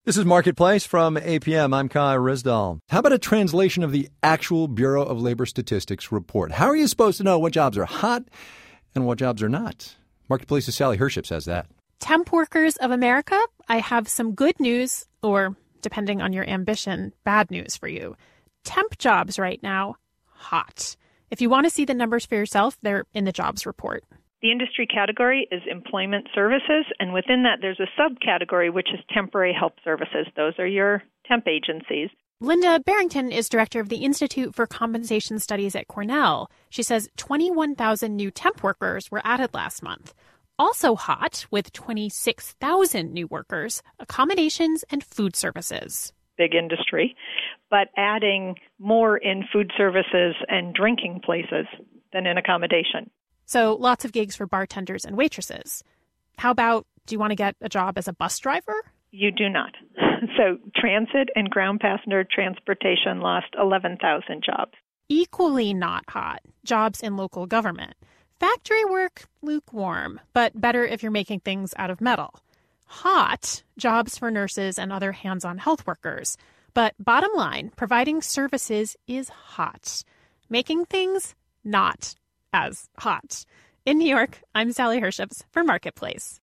This is Marketplace from APM. I'm Kai Rizdal. How about a translation of the actual Bureau of Labor Statistics report? How are you supposed to know what jobs are hot and what jobs are not? Marketplace's Sally Herships has that. Temp workers of America, I have some good news, or depending on your ambition, bad news for you. Temp jobs right now, hot. If you want to see the numbers for yourself, they're in the jobs report. The industry category is employment services, and within that there's a subcategory which is temporary help services. Those are your temp agencies. Linda Barrington is director of the Institute for Compensation Studies at Cornell. She says 21,000 new temp workers were added last month. Also hot, with 26,000 new workers, accommodations and food services. Big industry, but adding more in food services and drinking places than in accommodation. So lots of gigs for bartenders and waitresses. How about, do you want to get a job as a bus driver? You do not. So transit and ground passenger transportation lost 11,000 jobs. Equally not hot, jobs in local government. Factory work, lukewarm, but better if you're making things out of metal. Hot, jobs for nurses and other hands-on health workers. But bottom line, providing services is hot. Making things, not as hot. In New York, I'm Sally Herships for Marketplace.